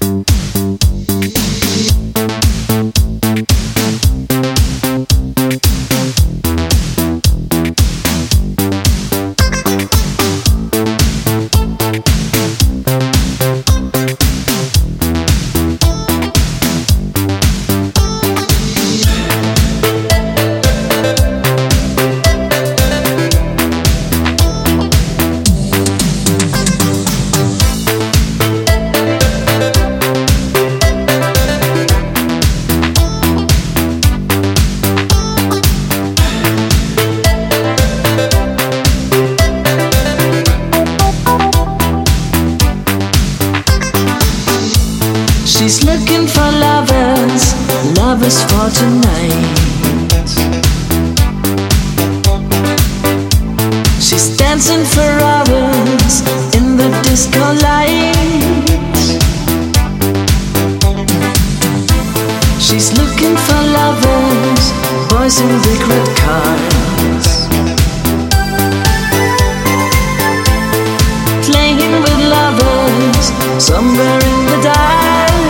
She's looking for lovers, lovers for tonight. She's dancing for hours in the disco light. She's looking for lovers, boys in big red cars, playing with lovers somewhere in the dark.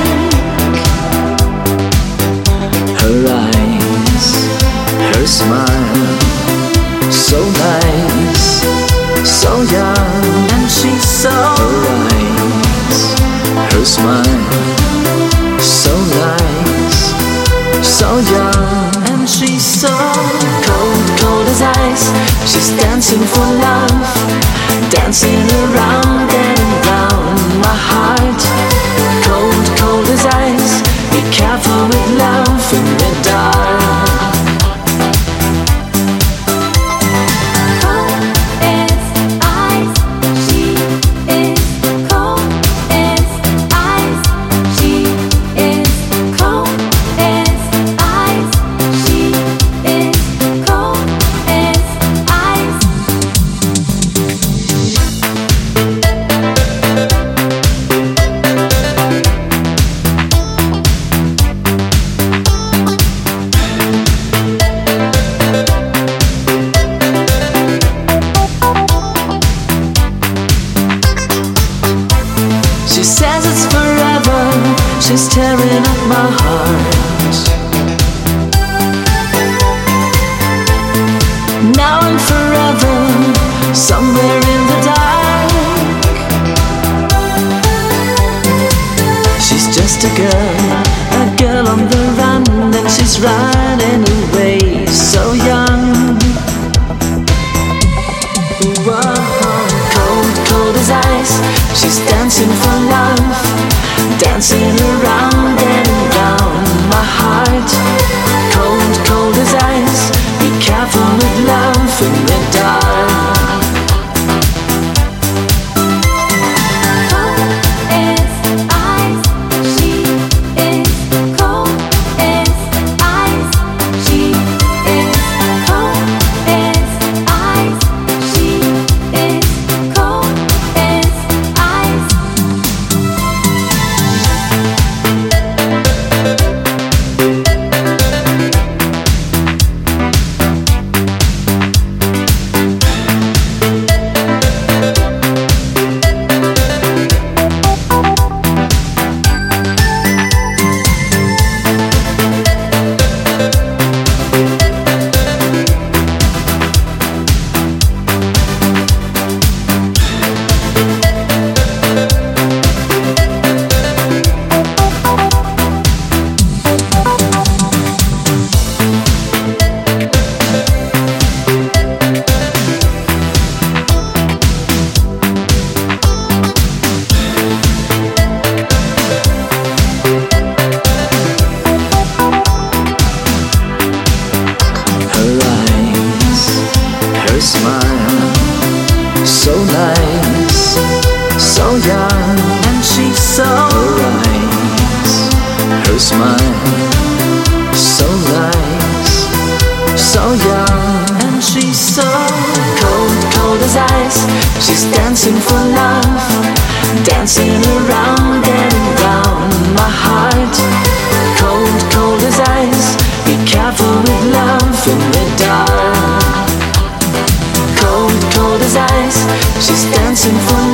Her eyes, her smile, so nice, so young, and she's so. Her eyes, her smile, so nice, so young, and she's so cold, cold as ice. She's dancing for love, dancing around and around my heart. Cold, cold as ice. Be careful with love in the dark. Cold as ice, she is cold as ice. She is cold as ice. She is cold as ice. She says it's forever, she's tearing up my heart. Now and forever, somewhere in the dark. She's just a girl on the run, and she's running away so young. Whoa, cold, cold as ice. She's dancing for love, dancing around and around my heart. Cold, cold as ice. Be careful with love in the dark. Cold as ice. She is cold as ice. She is cold as ice. She is cold as ice. Her eyes, her smile, so nice, so young, and she's so. Her eyes, her smile, so nice, so young, and she's so cold, cold as ice. She's dancing for love, dancing around and around my heart. Cold, cold as ice. Be careful with love in the dark. Cold, cold as ice. She's dancing for